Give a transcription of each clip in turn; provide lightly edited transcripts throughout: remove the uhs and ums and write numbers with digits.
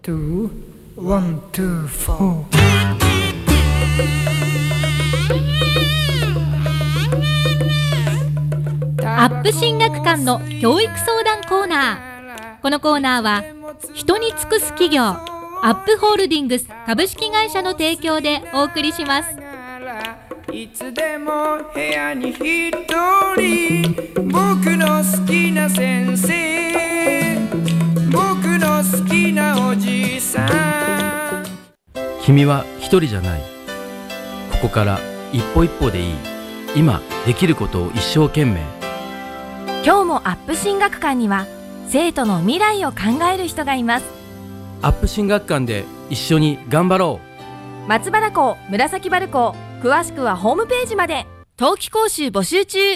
two, one, two, four. アップ進学館の教育相談コーナー。このコーナーは人に尽くす企業アップホールディングス株式会社の提供でお送りします。 いつでも部屋に一人、僕の好きな先生、僕の好きなおじさん。 君は一人じゃない。ここから一歩一歩でいい。今できることを一生懸命。 今日もアップ進学館には生徒の未来を考える人がいます。 アップ進学館で一緒に頑張ろう。松原校、紫原校、詳しくはホームページまで。冬季講習募集中。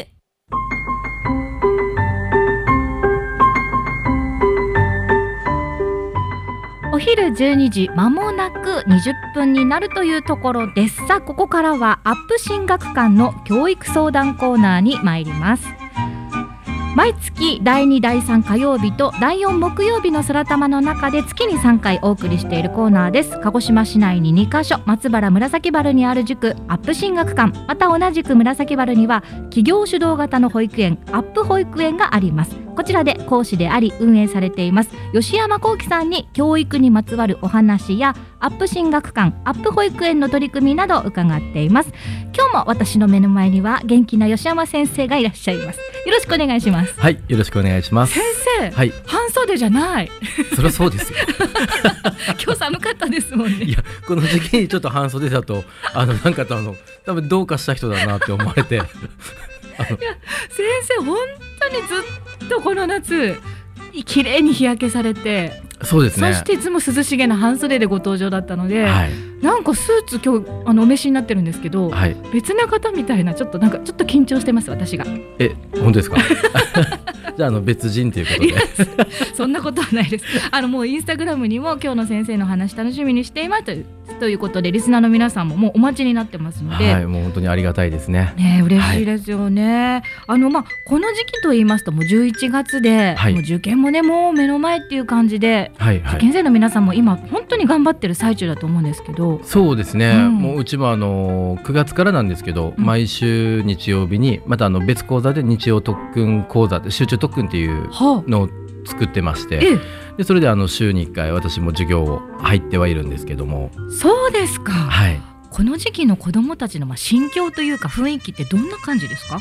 お昼12時まもなく20分になるというところです。さあ、ここからはアップ進学館の教育相談コーナーに参ります。毎月第2第3火曜日と第4木曜日の空玉の中で月に3回お送りしているコーナーです。鹿児島市内に2カ所、松原紫原にある塾アップ進学館、また同じく紫原には企業主導型の保育園アップ保育園があります。こちらで講師であり運営されています吉山幸喜さんに教育にまつわるお話やアップ進学館アップ保育園の取り組みなど伺っています。今日も私の目の前には元気な吉山先生がいらっしゃいます。よろしくお願いします。 はい、よろしくお願いします。 先生、 はい、 半袖じゃない。 そりゃそうですよ今日寒かったですもんね。 いや、この時期にちょっと半袖だとなんか多分どうかした人だなって思われていや、 先生本当にずっとこの夏綺麗に日焼けされて、 そうですね、 そしていつも涼しげな半袖でご登場だったので、 はい、 なんかスーツ今日お召しになってるんですけど、 はい、 別な方みたいなちょっと緊張してます私が。 本当ですかじゃあ別人ということでそんなことはないです。もうインスタグラムにも今日の先生の話楽しみにしていますということで、リスナーの皆さんももうお待ちになってますので、 はい、もう本当にありがたいですね。 嬉しいですよね。この時期と言いますともう11月で、 はい、 もう受験もねもう目の前っていう感じで、 はいはい、 受験生の皆さんも今本当に頑張ってる最中だと思うんですけど。 そうですね、もううちも9月からなんですけど、毎週日曜日にまた別講座で日曜特訓講座で集中特訓っていうのを作ってまして、でそれで週に1回私も授業を入ってはいるんですけども。 そうですか、 はい、 この時期の子どもたちの心境というか雰囲気ってどんな感じですか？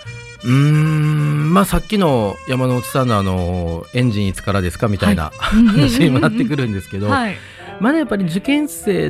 さっきの山之内さんのエンジンいつからですかみたいな、話にもなってくるんですけど、 はい、 まだやっぱり受験生って、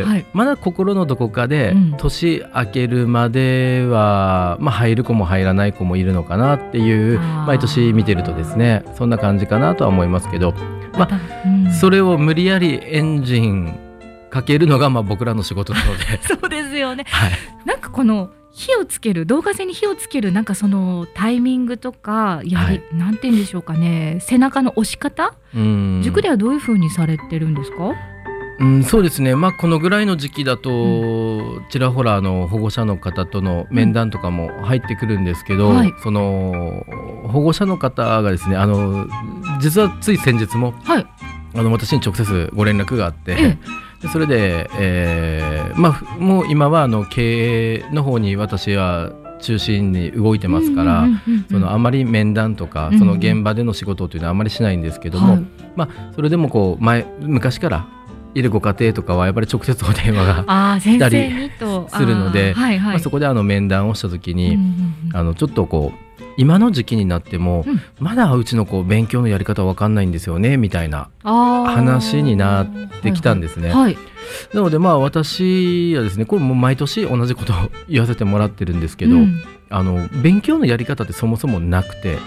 まだ心のどこかで年明けるまでは、入る子も入らない子もいるのかなっていう毎年見てるとですね、そんな感じかなとは思いますけど、それを無理やりエンジンかけるのが僕らの仕事なのでそうですよね、 はい、 なんかこの火をつける動画線に火をつけるなんかそのタイミングとかなんて言うんでしょうかね、背中の押し方、塾ではどういう風にされてるんですか？ そうですね、このぐらいの時期だと、ちらほら保護者の方との面談とかも入ってくるんですけど、その保護者の方がですね、実はつい先日も、私に直接ご連絡があって、でそれで、もう今は経営の方に私は中心に動いてますから、あまり面談とかその現場での仕事というのはあまりしないんですけども、それでも昔からいるご家庭とかはやっぱり直接お電話が来たりするので、そこで面談をした時に、ちょっと今の時期になっても、まだうちの子勉強のやり方わかんないんですよねみたいな話になってきたんですね。なので私はですね、これも毎年同じことを言わせてもらってるんですけど、勉強のやり方ってそもそもなくて、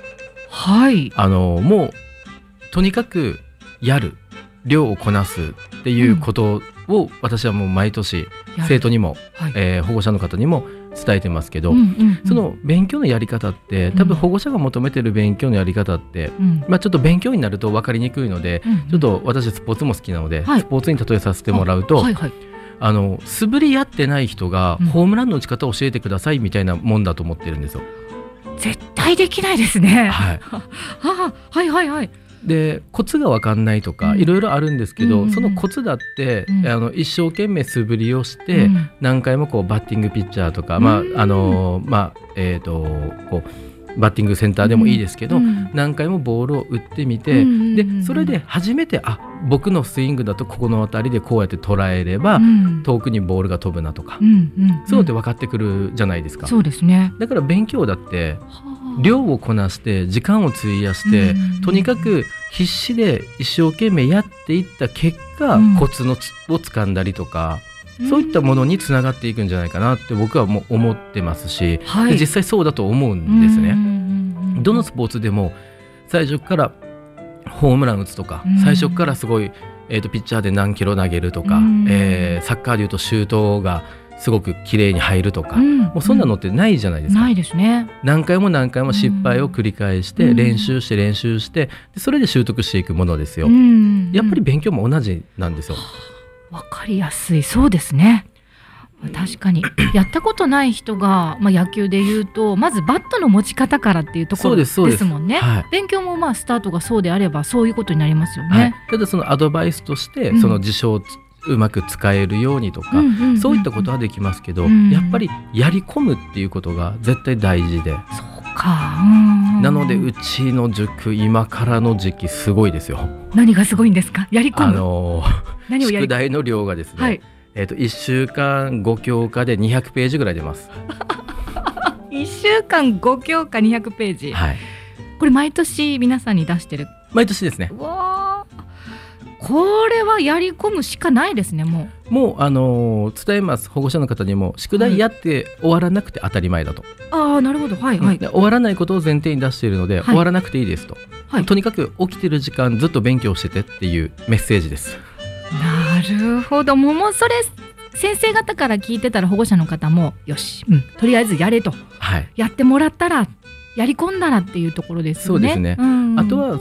もうとにかくやる、量をこなすっていうことを私はもう毎年生徒にも、保護者の方にも伝えてますけど、その勉強のやり方って多分保護者が求めてる勉強のやり方って、ちょっと勉強になると分かりにくいので、ちょっと私スポーツも好きなので、スポーツに例えさせてもらうと、素振りやってない人がホームランの打ち方を教えてくださいみたいなもんだと思ってるんですよ。 絶対できないですね。はいはいはい。 でコツが分かんないとかいろいろあるんですけど、そのコツだって、一生懸命素振りをして、何回もこうバッティングピッチャーとか、こうバッティングセンターでもいいですけど、何回もボールを打ってみて、でそれで初めて僕のスイングだとここの辺りでこうやって捉えれば、遠くにボールが飛ぶなとか、そうって分かってくるじゃないですか。 そうですね。 だから勉強だって量をこなして時間を費やして、とにかく必死で一生懸命やっていった結果、コツを掴んだりとか、そういったものにつながっていくんじゃないかなって僕はもう思ってますし、で実際そうだと思うんですね。どのスポーツでも最初からホームラン打つとか、最初からすごい、ピッチャーで何キロ投げるとか、サッカーでいうとシュートがすごく綺麗に入るとか、もうそんなのってないじゃないですか。 ないですね。 何回も何回も失敗を繰り返して、練習して練習して、でそれで習得していくものですよ。やっぱり勉強も同じなんですよ。 わかりやすい。そうですね。確かにやったことない人が、野球でいうとまずバットの持ち方からっていうところですもんね。勉強もスタートがそうであればそういうことになりますよね。 ただそのアドバイスとして、その辞書をうまく使えるようにとか、そういったことはできますけど、やっぱりやり込むっていうことが絶対大事で。 そうか。 なのでうちの塾今からの時期すごいですよ。 何がすごいんですか？やり込む。 宿題の量がですね、1週間5教科で200ページぐらい出ます。 1週間5教科200ページ、これ毎年皆さんに出してる？ 毎年ですね。 わー、これはやり込むしかないですね。もう伝えます。保護者の方にも宿題やって終わらなくて当たり前だと。 なるほど。で終わらないことを前提に出しているので、終わらなくていいですと、とにかく起きてる時間ずっと勉強しててっていうメッセージです。 なるほど。もうそれ先生方から聞いてたら保護者の方もよし、とりあえずやれと、やってもらったらやり込んだらっていうところですよね。 そうですね。あとは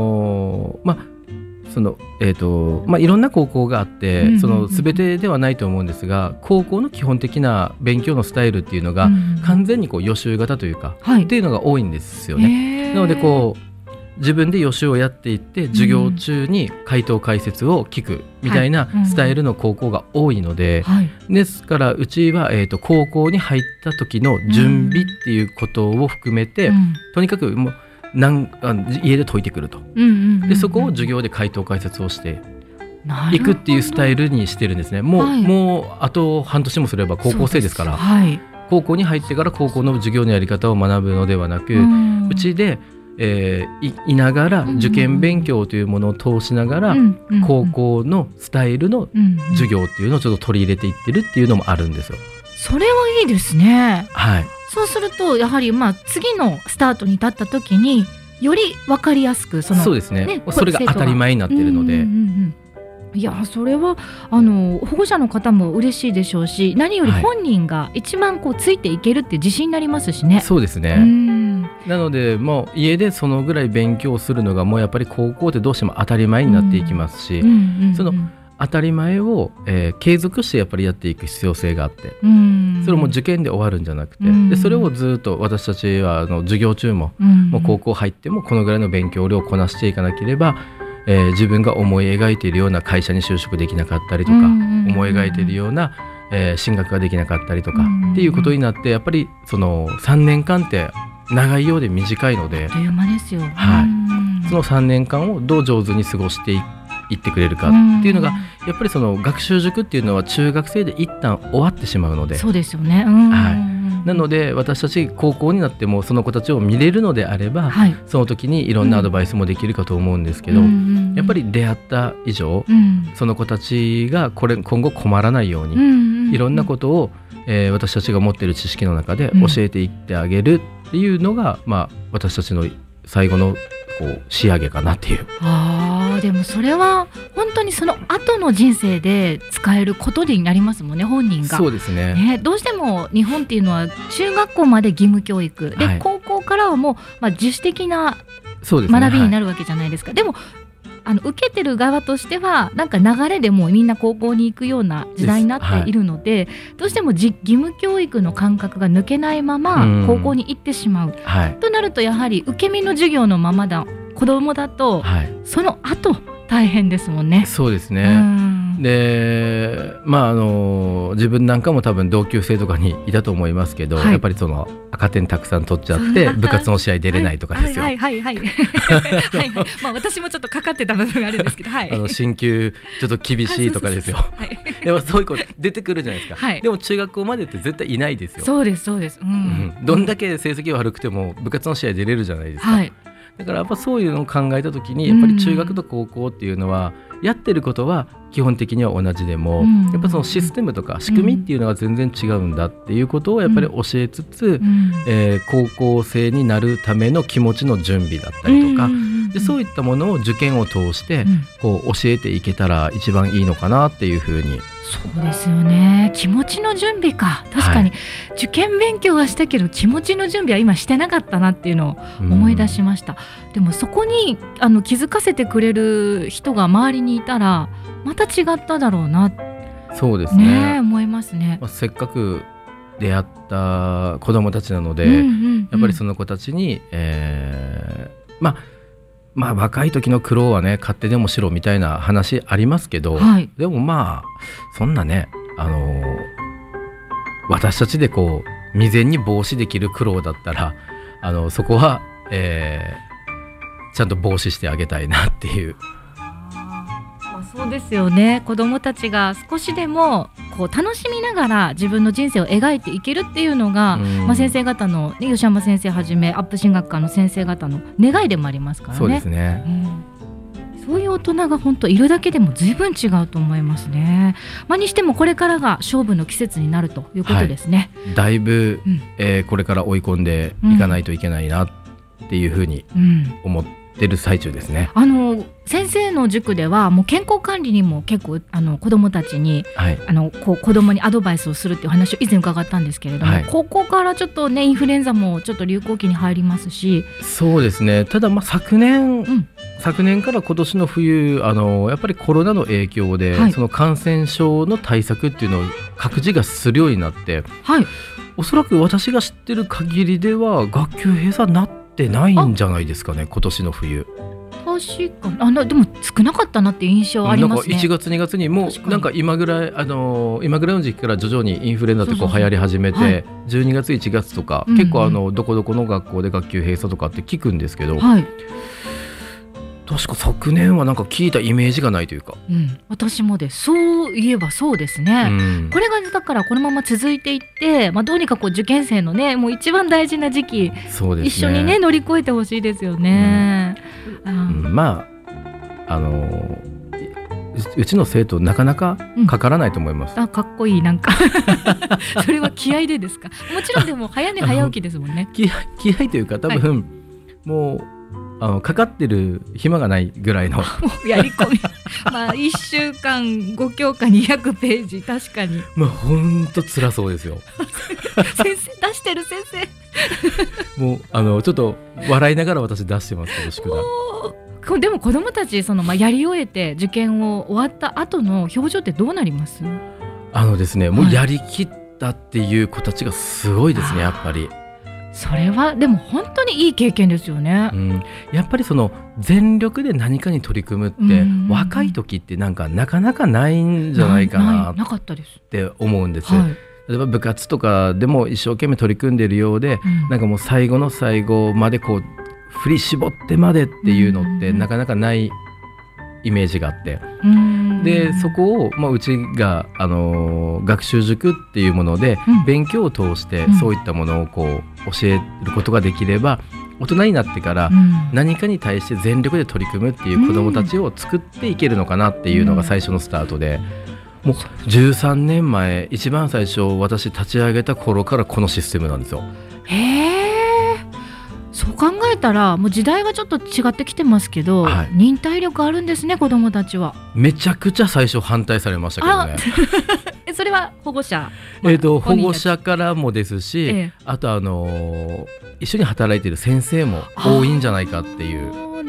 いろんな高校があって、全てではないと思うんですが、高校の基本的な勉強のスタイルっていうのが、完全に予習型というか、っていうのが多いんですよね。なので自分で予習をやっていって授業中に回答解説を聞くみたいなスタイルの高校が多いので、ですからうちは、高校に入った時の準備っていうことを含めて、とにかくもう家で解いてくると、でそこを授業で回答解説をしていくっていうスタイルにしてるんですね。もうあと半年もすれば高校生ですから、高校に入ってから高校の授業のやり方を学ぶのではなく、うちでいながら受験勉強というものを通しながら、高校のスタイルの授業っていうのをちょっと取り入れていってるっていうのもあるんですよ。 それはいいですね。そうするとやはり次のスタートに立った時により分かりやすくそうですね。それが当たり前になってるので、 いやそれは保護者の方も嬉しいでしょうし、何より本人が一番ついていけるって自信になりますしね。 そうですね。なのでもう家でそのぐらい勉強するのがもうやっぱり高校ってどうしても当たり前になっていきますし、その当たり前を、継続してやっぱりやっていく必要性があって、それも受験で終わるんじゃなくて、でそれをずっと私たちは授業中も、もう高校入ってもこのぐらいの勉強量をこなしていかなければ、自分が思い描いているような会社に就職できなかったりとか、思い描いているような、進学ができなかったりとか、っていうことになって、やっぱりその3年間って長いようで短いので、 あっという間ですよ。 その3年間をどう上手に過ごしていってくれるかっていうのが、やっぱりその学習塾っていうのは中学生で一旦終わってしまうので。 そうですよね。 なので私たち高校になってもその子たちを見れるのであれば、その時にいろんなアドバイスもできるかと思うんですけど、やっぱり出会った以上、その子たちが今後困らないように、いろんなことを、私たちが持っている知識の中で教えていってあげるっていうのが、私たちの最後の仕上げかなっていう。 でもそれは本当にその後の人生で使えることになりますもんね、本人が。 そうですね。 どうしても日本っていうのは中学校まで義務教育で、高校からはもう、自主的な学びになるわけじゃないですか。でも受けてる側としてはなんか流れでもうみんな高校に行くような時代になっているので、どうしても義務教育の感覚が抜けないまま高校に行ってしまう、となるとやはり受け身の授業のままだ子供だと、 はい、 その後大変ですもんね。 そうですね。で自分なんかも多分同級生とかにいたと思いますけど、はい、やっぱりその赤点たくさん取っちゃって部活の試合出れないとかですよ。 私もちょっとかかってた部分があるんですけど、はい、 進級ちょっと厳しいとかですよ。でもそういう子出てくるじゃないですか、はい、でも中学校までって絶対いないですよ。 そうですそうです、 どんだけ成績悪くても部活の試合出れるじゃないですか、はい、だからやっぱそういうのを考えた時にやっぱり中学と高校っていうのはやってることは基本的には同じでも、やっぱそのシステムとか仕組みっていうのが全然違うんだっていうことをやっぱり教えつつ、高校生になるための気持ちの準備だったりとか、でそういったものを受験を通してこう教えていけたら一番いいのかなっていうふうに。 そうですよね。気持ちの準備か。確かに、受験勉強はしたけど気持ちの準備は今してなかったなっていうのを思い出しました。でもそこに気づかせてくれる人が周りにいたらまた違っただろうな。 そうですね、 思いますね。 せっかく出会った子どもたちなので、やっぱりその子たちに、若い時の苦労はね勝手でもしろみたいな話ありますけど、はい、でもそんなね私たちでこう未然に防止できる苦労だったらそこは、ちゃんと防止してあげたいなっていう。 そうですよね。子どもたちが少しでもこう楽しみながら自分の人生を描いていけるっていうのが、先生方の、吉山先生はじめアップ進学科の先生方の願いでもありますからね。 そうですね、 そういう大人が本当いるだけでも随分違うと思いますね。にしてもこれからが勝負の季節になるということですね、 はい、だいぶ、これから追い込んでいかないといけないなっていうふうに思ってる最中ですね。 先生の塾ではもう健康管理にも結構子どもたちに、はい、子どもにアドバイスをするっていう話を以前伺ったんですけれども、はい、高校からちょっとねインフルエンザもちょっと流行期に入りますし。 そうですね。ただ昨年から今年の冬やっぱりコロナの影響で、はい、その感染症の対策っていうのを各自がするようになって、はい、おそらく私が知ってる限りでは学級閉鎖になってないんじゃないですかね、今年の冬。 確かにでも少なかったなっていう印象ありますね。 なんか1月2月にもうなんか今ぐらいの時期から徐々にインフルエンザってこう流行り始めて、はい、12月1月とか、結構どこどこの学校で学級閉鎖とかって聞くんですけど、はい、確か昨年はなんか聞いたイメージがないというか、 私もです。そういえばそうですね、これがだからこのまま続いていって、どうにかこう受験生のねもう一番大事な時期、そうですね、一緒にね乗り越えてほしいですよね。 うちの生徒なかなかかからないと思います、 かっこいいなんかそれは気合でですか。もちろんでも早寝早起きですもんね。 気合というか多分、はい、もうかかってる暇がないぐらいのやり込み1週間5教科200ページ、確かにほんと辛そうですよ先生出してる先生もうちょっと笑いながら私出してますけど宿題。 でも子どもたちやり終えて受験を終わった後の表情ってどうなります？ ですね、もうやりきったっていう子たちがすごいですね、やっぱり。 それはでも本当にいい経験ですよね、 やっぱりその全力で何かに取り組むって、若い時ってなかなかないんじゃないかなって思うんです。例えば部活とかでも一生懸命取り組んでいるようで、なんかもう最後の最後までこう振り絞ってまでっていうのってなかなかないイメージがあって、でそこを、うちが学習塾っていうもので、勉強を通してそういったものをこう教えることができれば、大人になってから何かに対して全力で取り組むっていう子どもたちを作っていけるのかなっていうのが最初のスタートで、もう13年前一番最初私立ち上げた頃からこのシステムなんですよ。 そう考えたらもう時代はちょっと違ってきてますけど、忍耐力あるんですね、子どもたちは。 めちゃくちゃ最初反対されましたけどねそれは保護者、 保護者からもですし、あと一緒に働いている先生も多いんじゃないかっていう。 な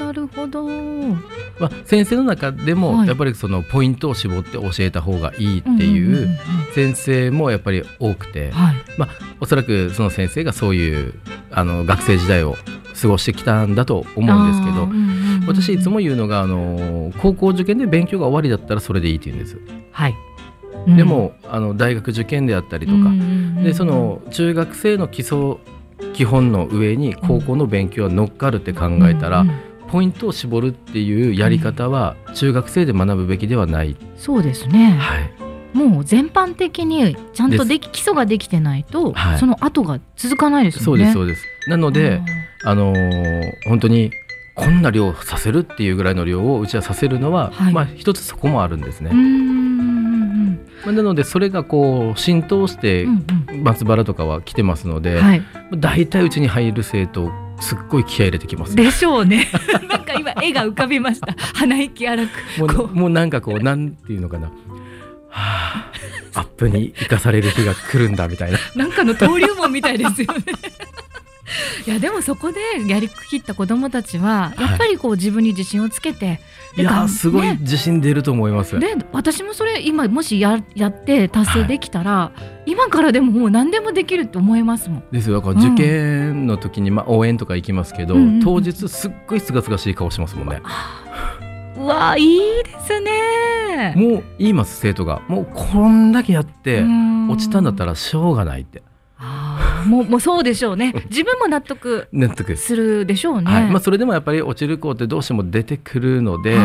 なるほど。 先生の中でもはいやっぱりそのポイントを絞って教えた方がいいっていう先生もやっぱり多くて、 はいおそらくその先生がそういう学生時代を過ごしてきたんだと思うんですけど、私いつも言うのが高校受験で勉強が終わりだったらそれでいいって言うんです。 はい、 でも大学受験であったりとか、でその中学生の基本の上に高校の勉強は乗っかるって考えたら、ポイントを絞るっていうやり方は中学生で学ぶべきではない。 そうですね、 はい、 もう全般的にちゃんと基礎ができてないと、 はい、 その後が続かないですよね。 そうですなので本当にこんな量させるっていうぐらいの量をうちはさせるのは、 はい一つそこもあるんですね。なのでそれがこう浸透して松原とかは来てますので、だいたいうちに入る生徒すっごい気合い入れてきます。 でしょうねなんか今絵が浮かびました鼻息荒くもうなんかこうなんていうのかな、アップに生かされる日が来るんだみたいななんかの登竜門みたいですよねいやでもそこでやりきった子どもたちはやっぱりこう自分に自信をつけて、 いやすごい自信出ると思います。 で私もそれ今もしやって達成できたら、今からでももう何でもできるって思いますもん。 ですよ。だから受験の時に応援とか行きますけど、当日すっごいすがすがしい顔しますもんね。 うわいいですね。 もう言います生徒が、もうこんだけやって落ちたんだったらしょうがないって。 もうそうでしょうね。自分も納得するでしょうね。 それでもやっぱり落ちる子ってどうしても出てくるので、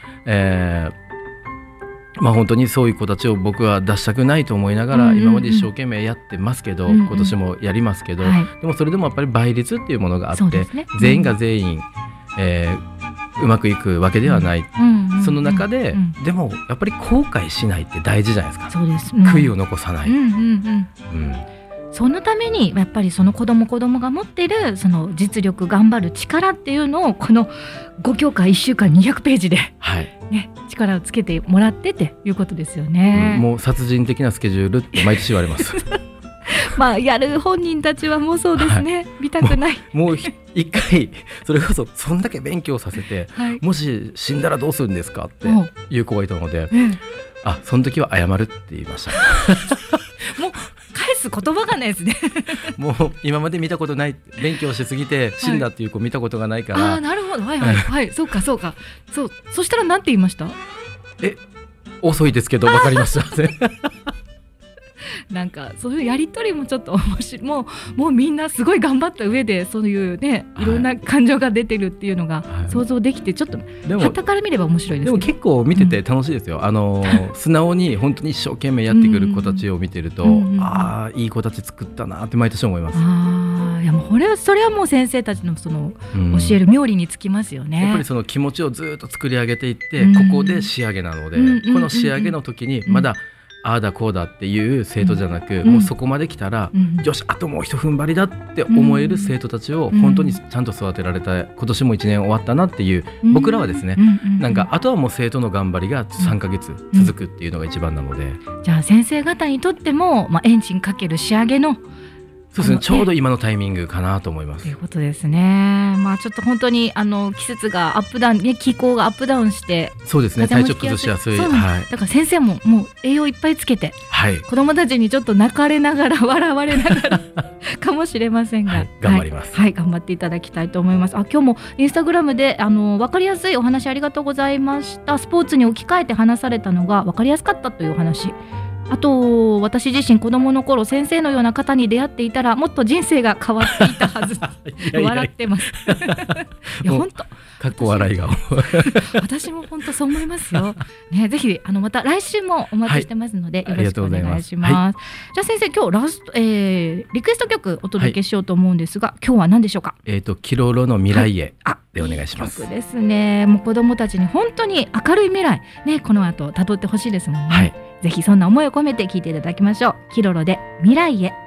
本当にそういう子たちを僕は出したくないと思いながら今まで一生懸命やってますけど、今年もやりますけど、でもそれでもやっぱり倍率っていうものがあって、全員が全員、うまくいくわけではない。その中で、でもやっぱり後悔しないって大事じゃないですか。 そうです、 悔いを残さない。 そのためにやっぱりその子供が持っているその実力頑張る力っていうのをこの5教科1週間200ページで、力をつけてもらってっていうことですよね。 もう殺人的なスケジュールって毎年言われますやる本人たちはもうそうですね、見たくない。 もう一回それこそそんだけ勉強させて、もし死んだらどうするんですかっていう子がいたので、その時は謝るって言いましたもう返す言葉がないですねもう今まで見たことない、勉強しすぎて死んだっていう子見たことがないから、 なるほど、そうかそしたら何て言いました？ 遅いですけど分かりましたなんかそういうやり取りもちょっと面白い。もうみんなすごい頑張った上でそういうね、いろんな感情が出てるっていうのが想像できて、ちょっと傍から見れば面白いですね。 でも結構見てて楽しいですよ。素直に本当に一生懸命やってくる子たちを見てると、いい子たち作ったなって毎年思います。 いやもうそれはもう先生たちのその教える妙理につきますよね。 やっぱりその気持ちをずっと作り上げていって、ここで仕上げなので、この仕上げの時にまだああだこうだっていう生徒じゃなく、もうそこまで来たら、よしあともう一踏ん張りだって思える生徒たちを本当にちゃんと育てられた、今年も1年終わったなっていう、僕らはですね、なんかあとはもう生徒の頑張りが3ヶ月続くっていうのが一番なので、 じゃあ先生方にとっても、エンジンかける仕上げのそうですね、ちょうど今のタイミングかなと思います。 ということですね。ちょっと本当に季節がアップダウン、気候がアップダウンして、 そうですね、体調崩しやすい。だから先生ももう栄養いっぱいつけて、子どもたちにちょっと泣かれながら笑われながらかもしれませんが、 頑張ります。 頑張っていただきたいと思います。今日もインスタグラムで分かりやすいお話ありがとうございました。スポーツに置き換えて話されたのが分かりやすかったというお話。あと私自身子供の頃先生のような方に出会っていたらもっと人生が変わっていたはず笑ってますいや本当かっこ笑い顔私も本当そう思いますよ、ね、ぜひまた来週もお待ちしてますので、よろしくお願いします。じゃあ先生、今日ラスト、リクエスト曲お届けしようと思うんですが、今日は何でしょうか？ キロロの未来へでお願いします。 曲ですね。もう子どもたちに本当に明るい未来ね、この後辿ってほしいですもんね。ぜひそんな思いを込めて聴いていただきましょう。キロロで未来へ。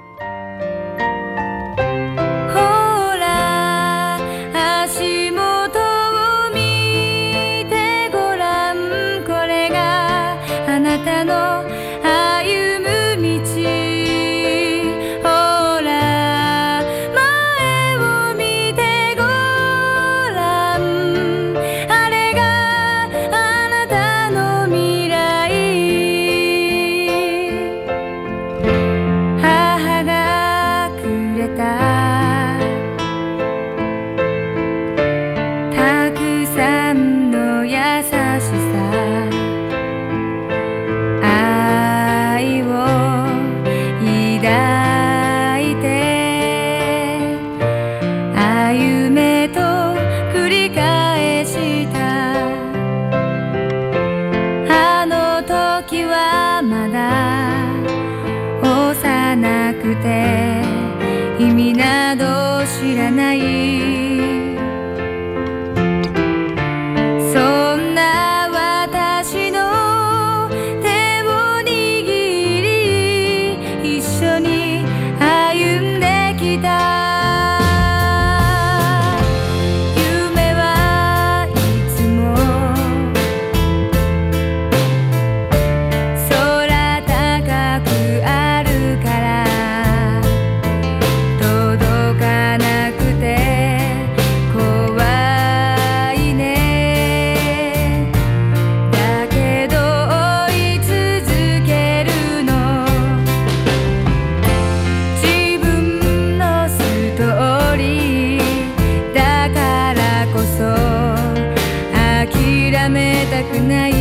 ほら足元を見てごらん、これがあなたの歩む道。ほら前を見てごらん、 くない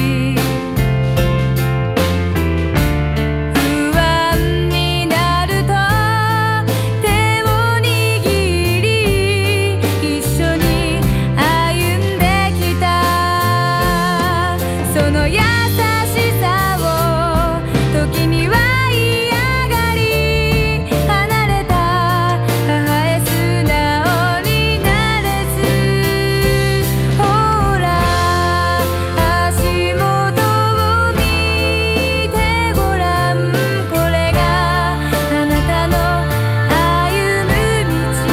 不安になると手を握り一緒に歩んできたその優しさを時には嫌がり離れた母へ素直になれずほら足元を見てごらんこれがあなたの歩む道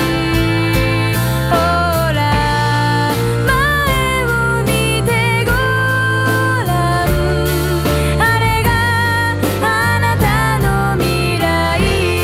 ほら前を見てごらんあれがあなたの未来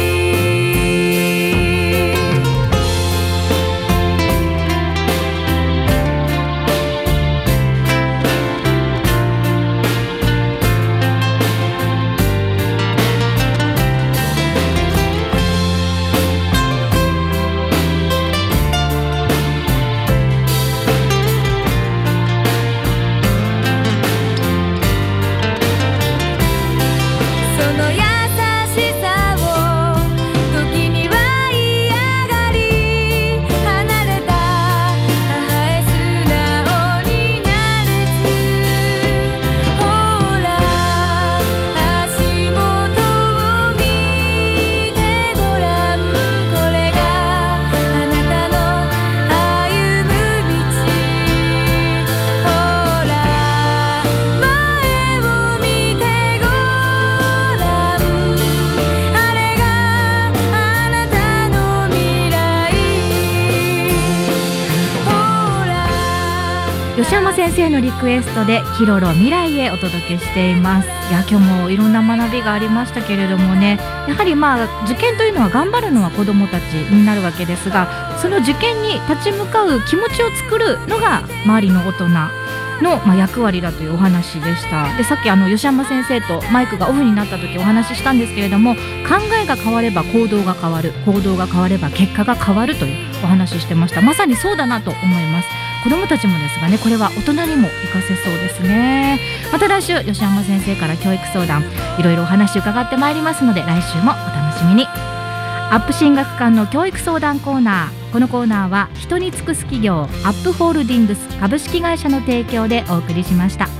その優しさを時には嫌がり離れた母へ素直になれずほら足元を見てごらんこれがあなたの歩む道ほら前を見てごらんあれがあなたの未来ほら吉山先生のリクエストでヒロロ未来へお届けしています。いや今日もいろんな学びがありましたけれどもね、やはり受験というのは頑張るのは子どもたちになるわけですが、その受験に立ち向かう気持ちを作るのが周りの大人の、役割だというお話でした。でさっき吉山先生とマイクがオフになった時お話ししたんですけれども、考えが変われば行動が変わる、行動が変われば結果が変わるというお話ししてました。まさにそうだなと思います。子どもたちもですがね、これは大人にも活かせそうですね。また来週吉山先生から教育相談いろいろお話伺ってまいりますので、来週もお楽しみに。アップ進学館の教育相談コーナー、このコーナーは人に尽くす企業アップホールディングス株式会社の提供でお送りしました。